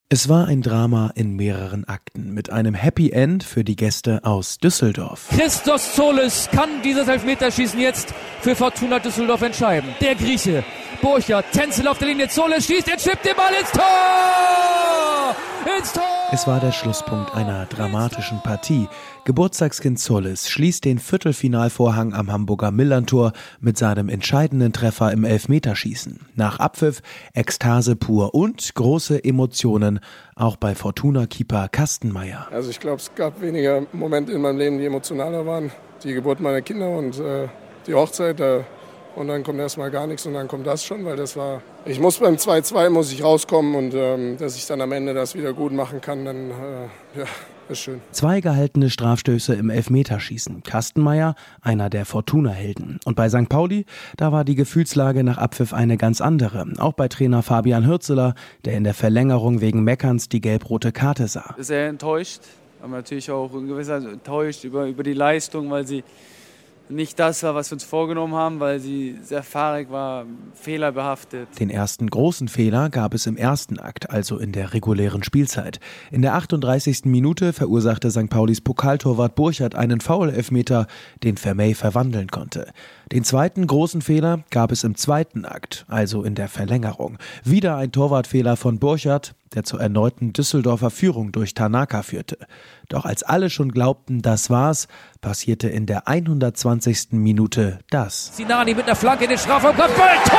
Es war ein Drama in mehreren Akten mit einem Happy End für die Gäste aus Düsseldorf. Christos Zolis kann dieses Elfmeterschießen jetzt für Fortuna Düsseldorf entscheiden. Der Grieche, Borchert, Tenzel auf der Linie, Zolis schießt, er chippt den Ball ins Tor! Ins Tor! Es war der Schlusspunkt einer dramatischen Partie. Geburtstagskind Zolis schließt den Viertelfinalvorhang am Hamburger Millerntor mit seinem entscheidenden Treffer im Elfmeterschießen. Nach Abpfiff Ekstase pur und große Emotionen, auch bei Fortuna-Keeper Kastenmeier. Also ich glaube, es gab weniger Momente in meinem Leben, die emotionaler waren. Die Geburt meiner Kinder und die Hochzeit. Und dann kommt erstmal gar nichts und dann kommt das schon, weil das war... Ich muss beim 2-2 muss ich rauskommen und dass ich dann am Ende das wieder gut machen kann, dann ist schön. 2 gehaltene Strafstöße im Elfmeterschießen. Kastenmeier, einer der Fortuna-Helden. Und bei St. Pauli, da war die Gefühlslage nach Abpfiff eine ganz andere. Auch bei Trainer Fabian Hürzeler, der in der Verlängerung wegen Meckerns die gelb-rote Karte sah. Sehr enttäuscht, aber natürlich auch in gewisser Weise enttäuscht über die Leistung, weil sie nicht das war, was wir uns vorgenommen haben, weil sie sehr fahrig war, fehlerbehaftet. Den ersten großen Fehler gab es im ersten Akt, also in der regulären Spielzeit. In der 38. Minute verursachte St. Paulis Pokaltorwart Borchert einen Foul-Elfmeter, den Vermey verwandeln konnte. Den zweiten großen Fehler gab es im zweiten Akt, also in der Verlängerung. Wieder ein Torwartfehler von Borchert, der zur erneuten Düsseldorfer Führung durch Tanaka führte. Doch als alle schon glaubten, das war's, passierte in der 120. Minute das. Sinani mit einer Flanke in den Strafraum, Kopfball, Tor!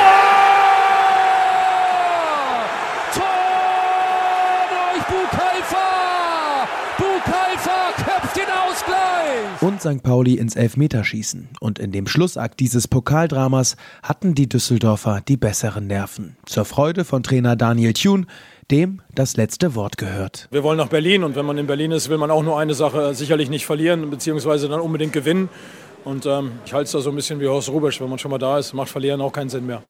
Tor durch Bukalfa! Bukalfa köpft den Ausgleich! Und St. Pauli ins Elfmeterschießen. Und in dem Schlussakt dieses Pokaldramas hatten die Düsseldorfer die besseren Nerven. Zur Freude von Trainer Daniel Thun, dem das letzte Wort gehört. Wir wollen nach Berlin und wenn man in Berlin ist, will man auch nur eine Sache sicherlich nicht verlieren, beziehungsweise dann unbedingt gewinnen. Und ich halte es da so ein bisschen wie Horst Rubesch, wenn man schon mal da ist, macht Verlieren auch keinen Sinn mehr.